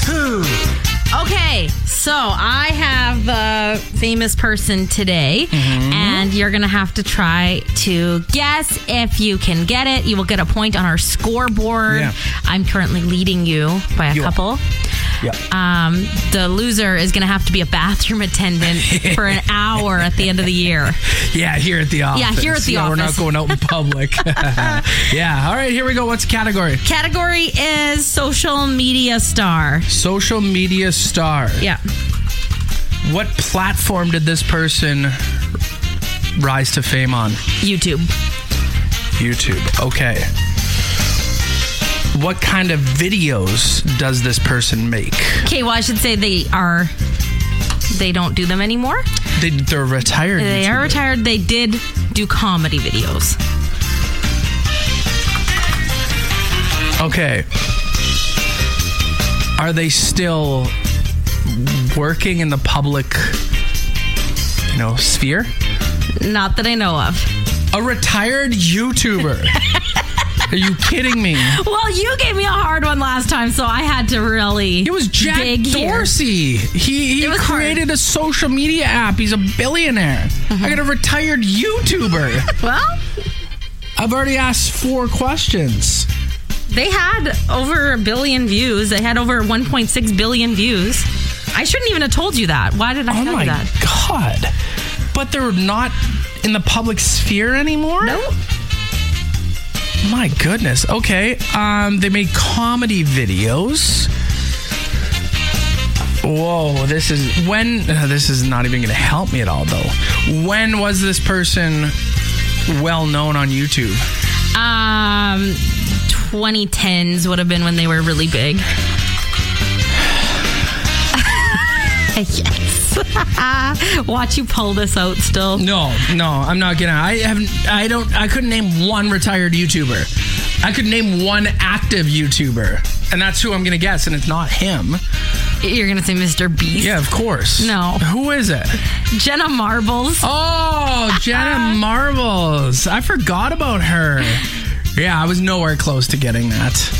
Okay, so I have a famous person today, and you're going to have to try to guess. If you can get it, you will get a point on our scoreboard. Yeah. I'm currently leading you by a couple. Yeah. The loser is going to have to be a bathroom attendant for an hour at the end of the year. Yeah, here at the office. Yeah, here at the office. We're not going out in public. Yeah. All right, here we go. What's the category? Category is social media star. Social media star. Yeah. What platform did this person rise to fame on? YouTube. YouTube. Okay. What kind of videos does this person make? Okay, well, I should say they don't do them anymore. They're retired. They YouTuber. are retired. They did do comedy videos. Okay. Are they still working in the public, sphere? Not that I know of. A retired YouTuber. Are you kidding me? Well, you gave me a hard one last time, so I had to really It was Jack dig Dorsey. He created a social media app. He's a billionaire. I got a retired YouTuber. Well, I've already asked 4 questions. they had over 1 billion views. They had over 1.6 billion views. I shouldn't even have told you that. Why did I tell you that? Oh my God. But they're not in the public sphere anymore? Nope. My goodness. Okay. They made comedy videos. Whoa, this is not even going to help me at all, though. When was this person well known on YouTube? 2010s would have been when they were really big. Yes. Watch you pull this out still. No, I'm not gonna. I couldn't name one retired YouTuber. I could name one active YouTuber, and that's who I'm gonna guess, and it's not him. You're gonna say Mr. Beast? Yeah, of course. No. Who is it? Jenna Marbles. Oh, Jenna Marbles. I forgot about her. Yeah, I was nowhere close to getting that.